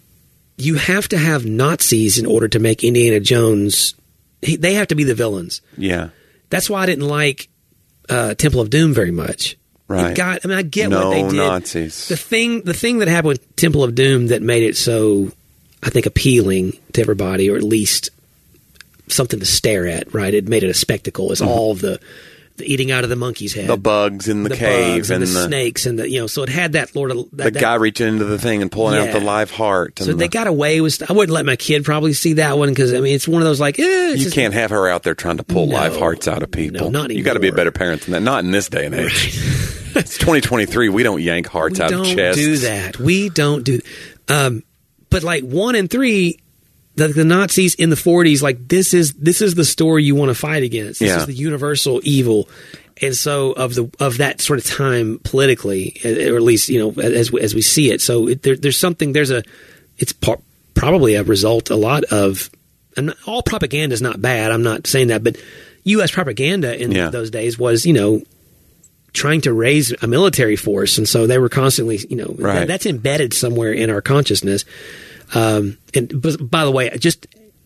you have to have Nazis in order to make Indiana Jones. He, they have to be the villains. Yeah. That's why I didn't like uh, Temple of Doom very much. Right. It got. I mean, I get No what they did. Nazis. The thing, the thing that happened with Temple of Doom that made it so, I think, appealing to everybody, or at least something to stare at. Right? It made it a spectacle. Is all of the, the eating out of the monkey's head, The bugs in the, the cave bugs and, and the, the, snakes and the you know. So it had that Lord of that, the that- guy reaching into the thing and pulling out Yeah. the live heart. And So they the- got away with. I wouldn't let my kid probably see that one because I mean it's one of those like eh, it's You just- can't have her out there trying to pull No. live hearts out of people. No, not You got to be a anymore. better parent than that. Not in this day and age. It's twenty twenty-three. We don't yank hearts We out don't of chests. do that. We don't do. Um, but like one and three, the, the Nazis in the forties, like this is this is the story you want to fight against. This Yeah. is the universal evil, and so of the of that sort of time politically, or at least you know as as we see it. So it, there, there's something. There's a. It's par- probably a result. A lot of. And not- all propaganda is not bad. I'm not saying that, but U S propaganda in Yeah. those days was you know. trying to raise a military force, and so they were constantly, you know, Right. that, that's embedded somewhere in our consciousness. Um, and but, by the way, just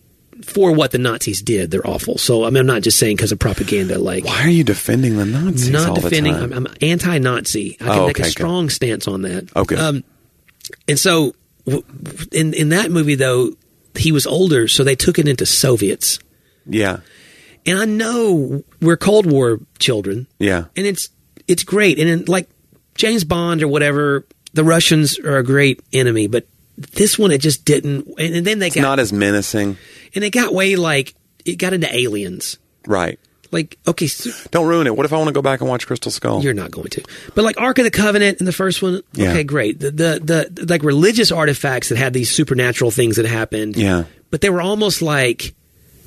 for what the Nazis did, they're awful. So I mean, I'm not just saying because of propaganda. Like, Why are you defending the Nazis not all defending. the time? I'm, I'm anti-Nazi. I can Oh, make okay, a good. strong stance on that. Okay. Um, and so w- w- in in that movie, though, he was older, so they took it into Soviets. yeah. And I know we're Cold War children. Yeah. And it's it's great. And in, like James Bond or whatever, the Russians are a great enemy, but this one it just didn't. And, and then they It's got not as menacing. and it got way like it got into aliens. Right. Like okay, so Don't ruin it. What if I want to go back and watch Crystal Skull? you're not going to, but like Ark of the Covenant in the first one. Yeah. Okay, great. The, the the like religious artifacts that had these supernatural things that happened. Yeah. but they were almost like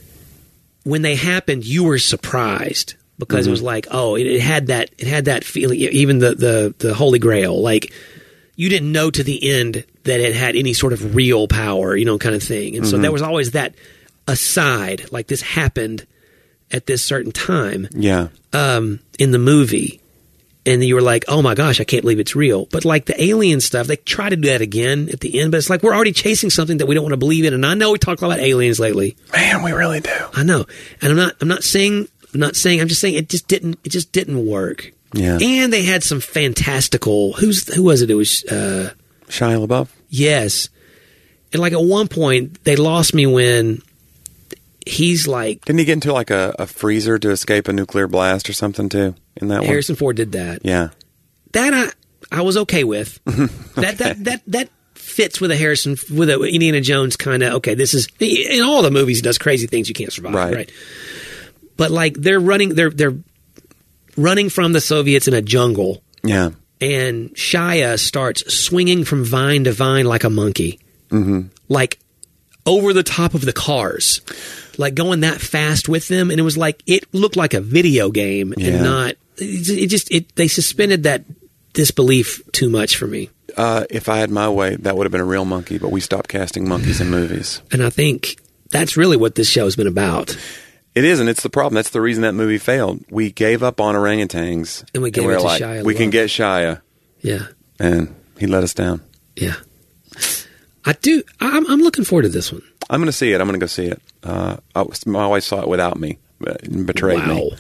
when they happened, you were surprised. Because Mm-hmm. it was like, oh, it, it had that, it had that feeling. Even the, the the Holy Grail, like you didn't know to the end that it had any sort of real power, you know, kind of thing. And Mm-hmm. so there was always that aside, like this happened at this certain time Yeah. um, in the movie, and you were like, oh my gosh, I can't believe it's real. But like the alien stuff, they try to do that again at the end, but it's like we're already chasing something that we don't want to believe in. And I know we talked about aliens lately. Man, we really do. I know, and I'm not. I'm not saying I'm not saying. I'm just saying it just didn't. It just didn't work. Yeah. And they had some fantastical. Who's who was it? It was uh, Shia LaBeouf. Yes. And like at one point, they lost me when he's like. Didn't he get into like a, a freezer to escape a nuclear blast or something too? In that Harrison one? Ford did that. Yeah. That I I was okay with. okay. That that that that fits with a Harrison with a Indiana Jones kind of. Okay, this is in all the movies. He does crazy things you can't survive. Right. right? But like they're running, they're they're running from the Soviets in a jungle. Yeah. And Shia starts swinging from vine to vine like a monkey, mm-hmm. like over the top of the cars, like going that fast with them. And it was like it looked like a video game, yeah. and not. It, it just it they suspended that disbelief too much for me. Uh, if I had my way, that would have been a real monkey. But we stopped casting monkeys in movies, and I think that's really what this show's been about. It is, and it's the problem. That's the reason that movie failed. We gave up on orangutans, and we gave and we it to like, Shia. We LaBeouf. can get Shia, yeah, and he let us down. Yeah, I do. I'm, I'm looking forward to this one. I'm going to see it. I'm going to go see it. Uh, I was, my wife saw it without me, but betrayed wow. me.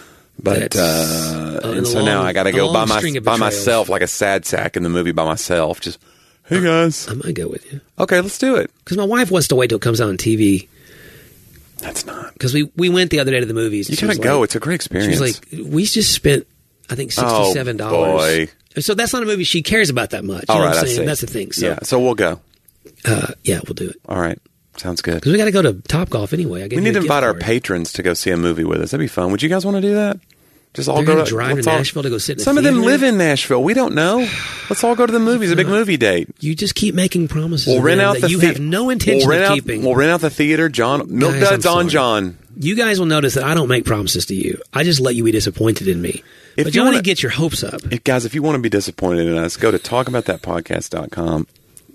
But uh, uh, and so long, now I got to go by my by betrayals. myself, like a sad sack in the movie by myself. Just hey guys, I might go with you. Okay, let's do it. Because my wife wants to wait till it comes out on T V. That's not because we we went the other day to the movies. You gotta go. Like, it's a great experience. She was like, we just spent, I think, sixty-seven dollars. Oh, boy. So that's not a movie she cares about that much. You All know right, what I'm I saying? see. That's the thing. So, yeah, so we'll go. Uh, yeah, we'll do it. All right, sounds good. Because we got to go to Topgolf anyway. I we need to invite our patrons to go see a movie with us. That'd be fun. Would you guys want to do that? Just all They're go to drive to all, Nashville to go sit in a Some of them theater? live in Nashville. We don't know. Let's all go to the movies. A big movie date. You just keep making promises. We'll rent out that the you the- have no intention we'll rent of out, keeping. We'll rent out the theater. John Milk Guys, I'm Duds on sorry. John. You guys will notice that I don't make promises to you. I just let you be disappointed in me. If but you you want wanna- to get your hopes up. If, guys, if you want to be disappointed in us, go to talk about that podcast dot com.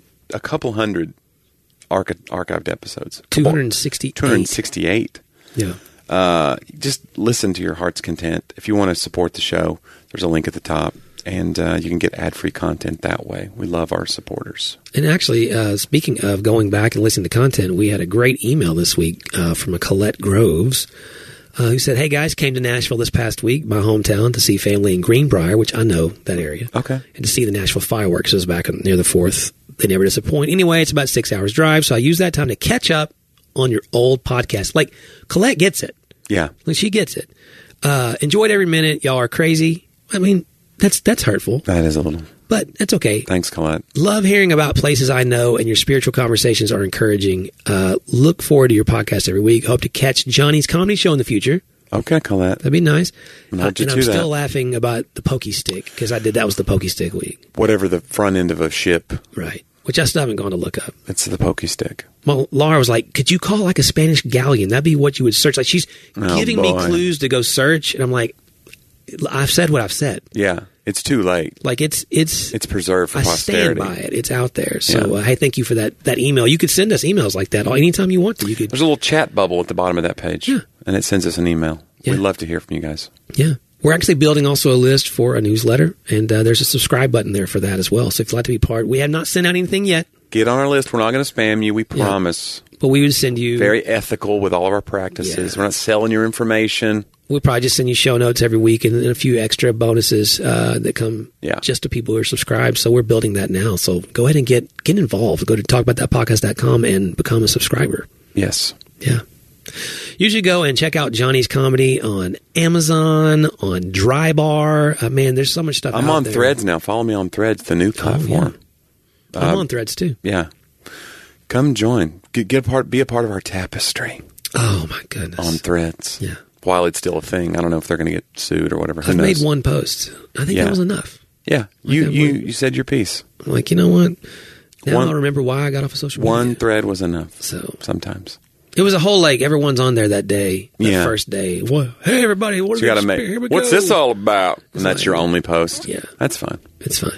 A couple hundred archi- archived episodes. two hundred sixty-eight. two hundred sixty-eight. Yeah. Uh, just listen to your heart's content. If you want to support the show, there's a link at the top, and uh, you can get ad-free content that way. We love our supporters. And actually, uh, speaking of going back and listening to content, we had a great email this week uh, from a Colette Groves uh, who said, hey guys, came to Nashville this past week, my hometown, to see family in Greenbrier, which I know that area. Okay. And to see the Nashville fireworks. It was back near the fourth. They never disappoint. Anyway, it's about six hours drive, so I used that time to catch up on your old podcast. Like, Colette gets it. Yeah. Like, she gets it. Uh, enjoyed every minute. Y'all are crazy. I mean, that's that's hurtful, That is a little. but that's okay. Thanks, Colette. Love hearing about places I know, and your spiritual conversations are encouraging. Uh, look forward to your podcast every week. Hope to catch Johnny's comedy show in the future. Okay, Colette. That'd be nice. And Uh, hold you and to I'm still that. laughing about the pokey stick because I did that was the pokey stick week, Whatever the front end of a ship, right? Which I still haven't gone to look up. it's the pokey stick. Well, Laura was like, "Could you call it like a Spanish galleon? That'd be what you would search." Like she's Oh, giving me boy. clues to go search, and I'm like, "I've said what I've said. Yeah, it's too late. Like it's it's It's preserved for I posterity. stand by it. It's out there. So Yeah. uh, hey, thank you for that that email. You could send us emails like that anytime you want to. You could, There's a little chat bubble at the bottom of that page, Yeah. and it sends us an email. Yeah. We'd love to hear from you guys. yeah. We're actually building also a list for a newsletter, and uh, there's a subscribe button there for that as well. So if you'd like to be part, we have not sent out anything yet, Get on our list. We're not going to spam you. We promise. but we would send you. Very ethical with all of our practices. Yeah. We're not selling your information. We'll probably just send you show notes every week and, and a few extra bonuses uh, that come Yeah. just to people who are subscribed. So we're building that now. So go ahead and get get involved. Go to talk about that podcast dot com and become a subscriber. Yes. Yeah. You should go and check out Johnny's comedy on Amazon, on Drybar. Uh, man, there's so much stuff I'm out on there. Threads now. Follow me on Threads, the new platform. I'm Uh, on Threads too. Yeah. Come join. Get, get a part. Be a part of our tapestry Oh my goodness. on Threads. Yeah. While it's still a thing, I don't know if they're going to get sued or whatever. Who I've knows? made one post. I think Yeah. that was enough. Yeah. You that you one- you said your piece. I'm like, you know what? Now One- I'll remember why I got off of social media. One thread was enough. So Sometimes. it was a whole like everyone's on there that day, the Yeah. first day. What? Hey everybody, what So you got to are make. Here we What's go. this all about? And that's like- your only post. Yeah. That's fine. It's fine.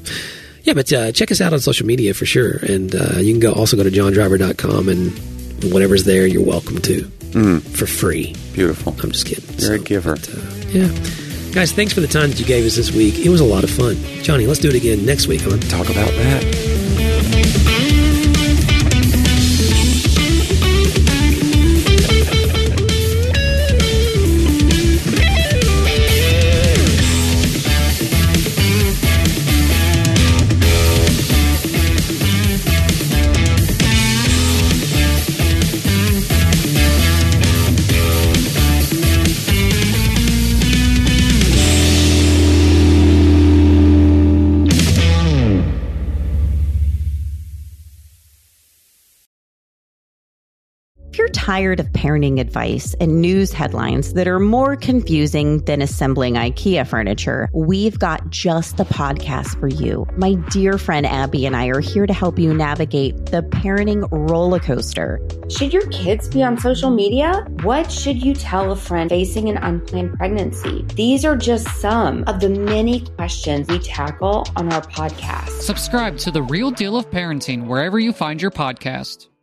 Yeah, but uh, check us out on social media for sure, and uh, you can go also go to john driver dot com and whatever's there, you're welcome to Mm, for free. beautiful. I'm just kidding. You're a So, giver. but, uh, yeah, guys, thanks for the time that you gave us this week. It was a lot of fun, Johnny. Let's do it again next week, huh? Talk about that. If you're tired of parenting advice and news headlines that are more confusing than assembling IKEA furniture, we've got just the podcast for you. My dear friend Abby and I are here to help you navigate the parenting roller coaster. Should your kids be on social media? What should you tell a friend facing an unplanned pregnancy? These are just some of the many questions we tackle on our podcast. Subscribe to The Real Deal of Parenting wherever you find your podcast.